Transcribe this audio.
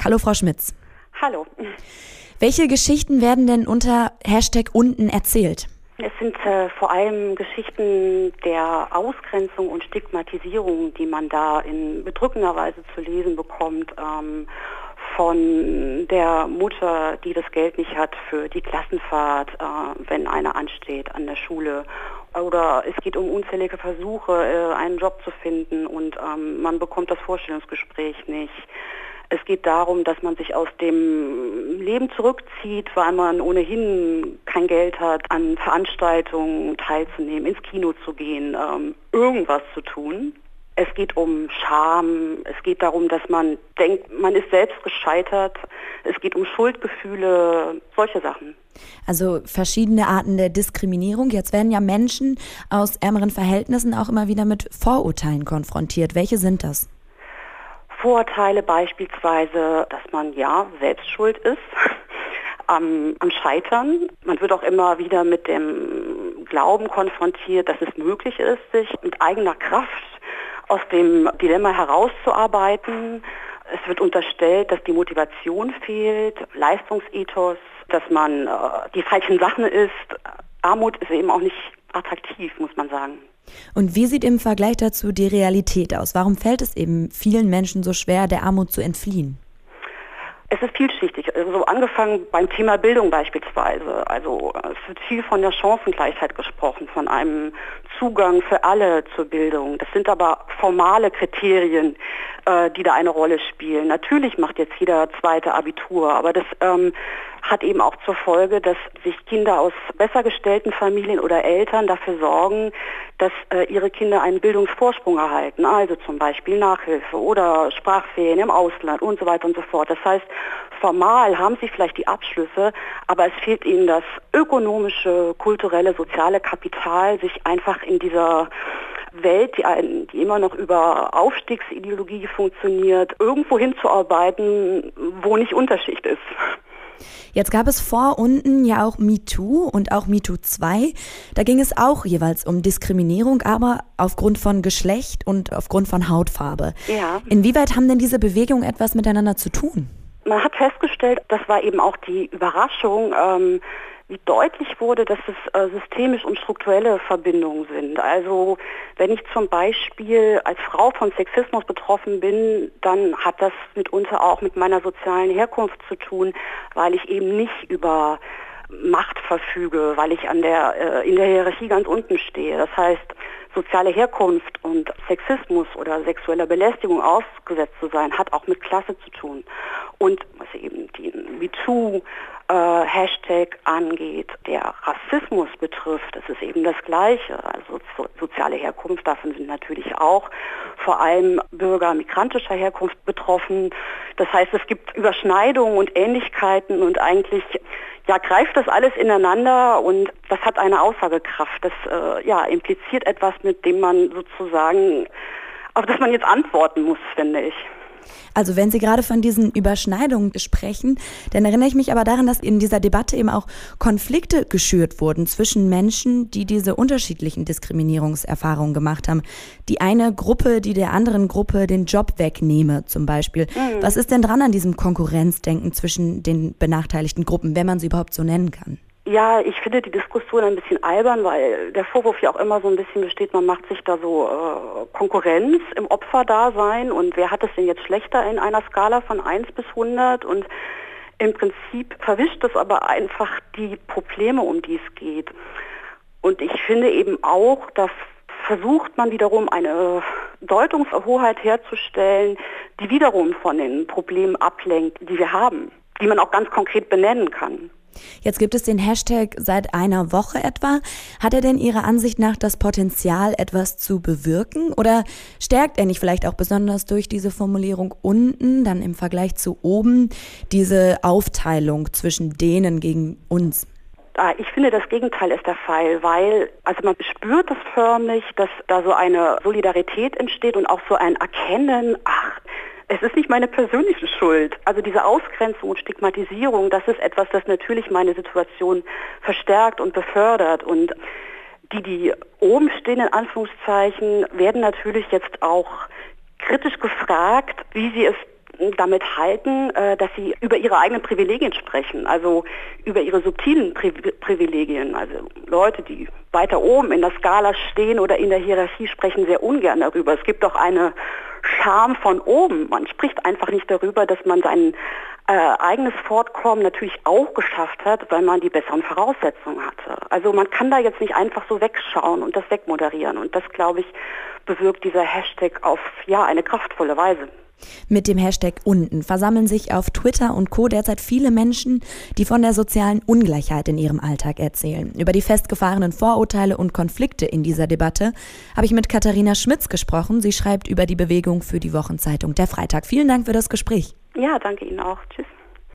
Hallo Frau Schmitz. Hallo. Welche Geschichten werden denn unter #unten erzählt? Es sind vor allem Geschichten der Ausgrenzung und Stigmatisierung, die man da in bedrückender Weise zu lesen bekommt, von der Mutter, die das Geld nicht hat für die Klassenfahrt, wenn eine ansteht an der Schule. Oder es geht um unzählige Versuche, einen Job zu finden und man bekommt das Vorstellungsgespräch nicht. Es geht darum, dass man sich aus dem Leben zurückzieht, weil man ohnehin kein Geld hat, an Veranstaltungen teilzunehmen, ins Kino zu gehen, irgendwas zu tun. Es geht um Scham, es geht darum, dass man denkt, man ist selbst gescheitert. Es geht um Schuldgefühle, solche Sachen. Also verschiedene Arten der Diskriminierung. Jetzt werden ja Menschen aus ärmeren Verhältnissen auch immer wieder mit Vorurteilen konfrontiert. Welche sind das? Vorurteile beispielsweise, dass man ja selbst schuld ist am Scheitern. Man wird auch immer wieder mit dem Glauben konfrontiert, dass es möglich ist, sich mit eigener Kraft aus dem Dilemma herauszuarbeiten. Es wird unterstellt, dass die Motivation fehlt, Leistungsethos, dass man die falschen Sachen isst. Armut ist eben auch nicht attraktiv, muss man sagen. Und wie sieht im Vergleich dazu die Realität aus? Warum fällt es eben vielen Menschen so schwer, der Armut zu entfliehen? Es ist vielschichtig, also angefangen beim Thema Bildung beispielsweise. Also es wird viel von der Chancengleichheit gesprochen, von einem Zugang für alle zur Bildung. Das sind aber formale Kriterien, die da eine Rolle spielen. Natürlich macht jetzt jeder zweite Abitur, aber das hat eben auch zur Folge, dass sich Kinder aus besser gestellten Familien oder Eltern dafür sorgen, dass ihre Kinder einen Bildungsvorsprung erhalten, also zum Beispiel Nachhilfe oder Sprachferien im Ausland und so weiter und so fort. Das heißt, formal haben sie vielleicht die Abschlüsse, aber es fehlt ihnen das ökonomische, kulturelle, soziale Kapital, sich einfach in dieser Welt, die immer noch über Aufstiegsideologie funktioniert, irgendwo hinzuarbeiten, wo nicht Unterschicht ist. Jetzt gab es vor unten ja auch MeToo und auch MeToo 2. Da ging es auch jeweils um Diskriminierung, aber aufgrund von Geschlecht und aufgrund von Hautfarbe. Ja. Inwieweit haben denn diese Bewegungen etwas miteinander zu tun? Man hat festgestellt, das war eben auch die Überraschung, wie deutlich wurde, dass es systemisch und strukturelle Verbindungen sind. Also wenn ich zum Beispiel als Frau von Sexismus betroffen bin, dann hat das mitunter auch mit meiner sozialen Herkunft zu tun, weil ich eben nicht über Macht verfüge, weil ich in der Hierarchie ganz unten stehe. Das heißt, soziale Herkunft und Sexismus oder sexueller Belästigung ausgesetzt zu sein, hat auch mit Klasse zu tun. Und was eben den MeToo Hashtag angeht, der Rassismus betrifft, das ist eben das Gleiche. Also soziale Herkunft, davon sind natürlich auch vor allem Bürger migrantischer Herkunft betroffen. Das heißt, es gibt Überschneidungen und Ähnlichkeiten und eigentlich greift das alles ineinander und das hat eine Aussagekraft. Das impliziert etwas, mit dem man sozusagen, auf das man jetzt antworten muss, finde ich. Also wenn Sie gerade von diesen Überschneidungen sprechen, dann erinnere ich mich aber daran, dass in dieser Debatte eben auch Konflikte geschürt wurden zwischen Menschen, die diese unterschiedlichen Diskriminierungserfahrungen gemacht haben. Die eine Gruppe, die der anderen Gruppe den Job wegnehme zum Beispiel. Was ist denn dran an diesem Konkurrenzdenken zwischen den benachteiligten Gruppen, wenn man sie überhaupt so nennen kann? Ja, ich finde die Diskussion ein bisschen albern, weil der Vorwurf ja auch immer so ein bisschen besteht, man macht sich da so Konkurrenz im Opferdasein und wer hat es denn jetzt schlechter in einer Skala von 1 bis 100 und im Prinzip verwischt es aber einfach die Probleme, um die es geht. Und ich finde eben auch, da versucht man wiederum eine Deutungshoheit herzustellen, die wiederum von den Problemen ablenkt, die wir haben, die man auch ganz konkret benennen kann. Jetzt gibt es den Hashtag seit einer Woche etwa. Hat er denn Ihrer Ansicht nach das Potenzial, etwas zu bewirken? Oder stärkt er nicht vielleicht auch besonders durch diese Formulierung unten, dann im Vergleich zu oben, diese Aufteilung zwischen denen gegen uns? Ich finde, das Gegenteil ist der Fall, weil man spürt es förmlich, dass da so eine Solidarität entsteht und auch so ein Erkennen, es ist nicht meine persönliche Schuld. Also diese Ausgrenzung und Stigmatisierung, das ist etwas, das natürlich meine Situation verstärkt und befördert. Und die oben stehen, in Anführungszeichen, werden natürlich jetzt auch kritisch gefragt, wie sie es damit halten, dass sie über ihre eigenen Privilegien sprechen, also über ihre subtilen Privilegien. Also Leute, die weiter oben in der Skala stehen oder in der Hierarchie, sprechen sehr ungern darüber. Es gibt auch eine Scham von oben. Man spricht einfach nicht darüber, dass man sein eigenes Fortkommen natürlich auch geschafft hat, weil man die besseren Voraussetzungen hatte. Also man kann da jetzt nicht einfach so wegschauen und das wegmoderieren. Und das, glaube ich, bewirkt dieser Hashtag auf eine kraftvolle Weise. Mit dem Hashtag unten versammeln sich auf Twitter und Co. derzeit viele Menschen, die von der sozialen Ungleichheit in ihrem Alltag erzählen. Über die festgefahrenen Vorurteile und Konflikte in dieser Debatte habe ich mit Katharina Schmitz gesprochen. Sie schreibt über die Bewegung für die Wochenzeitung Der Freitag. Vielen Dank für das Gespräch. Ja, danke Ihnen auch. Tschüss.